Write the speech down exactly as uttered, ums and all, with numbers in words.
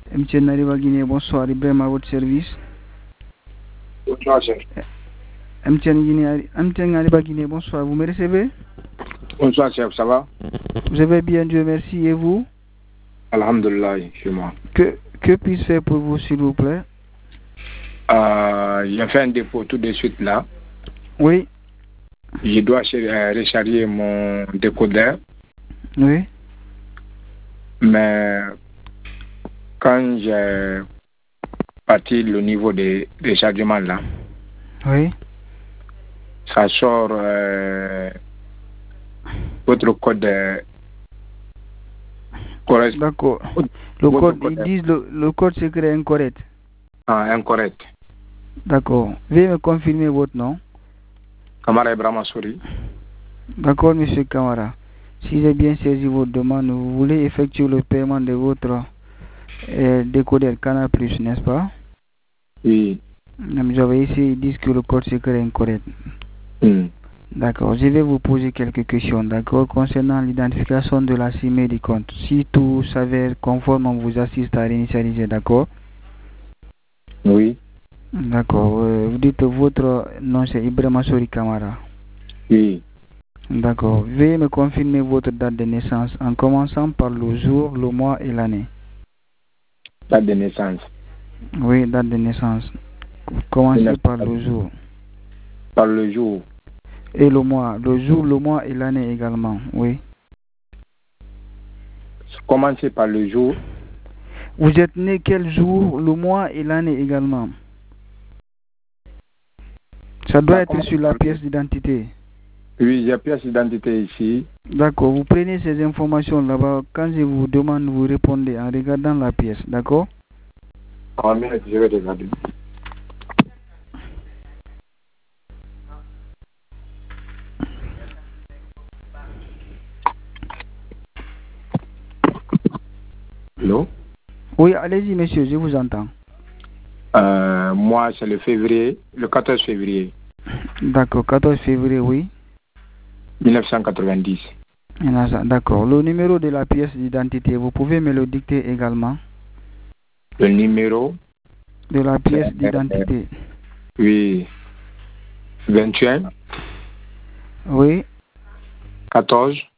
M T N Arriva Guinée, bonsoir. Ibrahim à votre service. Bonsoir, chef. M T N Guinée, M T N Arriva Guinée, bonsoir. Vous me recevez? Bonsoir, chef, ça va? Je vais bien, Dieu merci. Et vous? Alhamdulillah, chez moi. Que, que puis-je faire pour vous, s'il vous plaît? Euh, j'ai fait un dépôt tout de suite là. Oui. Je dois recharger mon décodeur. Oui. Mais quand j'ai parti le niveau de rechargement là, oui. ça sort euh, votre code euh, correct. D'accord. Le code, code, ils disent le, le code secret incorrect. Ah, incorrect. D'accord. Veuillez me confirmer votre nom. Kamara Ibrahima Souri. D'accord, monsieur Kamara. Si j'ai bien saisi votre demande, vous voulez effectuer le paiement de votre euh, décodeur Canal Plus, n'est-ce pas? Oui. J'avais ici, ils disent que le code secret est incorrect. Mm. D'accord. Je vais vous poser quelques questions, d'accord, concernant l'identification de la C I M E du compte. Si tout s'avère conforme, on vous assiste à réinitialiser, d'accord? Oui. D'accord. Euh, vous dites votre nom, c'est Ibrahima Souri Kamara. Oui. D'accord. Veuillez me confirmer votre date de naissance en commençant par le jour, le mois et l'année. Date de naissance. Oui, date de naissance. Commencez par le jour. Par le jour. Et le mois. Le jour, le mois et l'année également. Oui. Commencez par le jour. Vous êtes né quel jour, le mois et l'année également? Ça doit être sur la pièce d'identité. Oui, j'ai la pièce d'identité ici. D'accord. Vous prenez ces informations là-bas. Quand je vous demande, vous répondez en regardant la pièce. D'accord? En minute, je vais regarder. Allô? Oui, allez-y, monsieur, je vous entends. Euh, moi, c'est le février, le quatorze février. D'accord, quatorze février, oui. mille neuf cent quatre-vingt-dix. D'accord. Le numéro de la pièce d'identité, vous pouvez me le dicter également? Le numéro de la pièce d'identité. Oui. vingt et un. Oui. quatorze.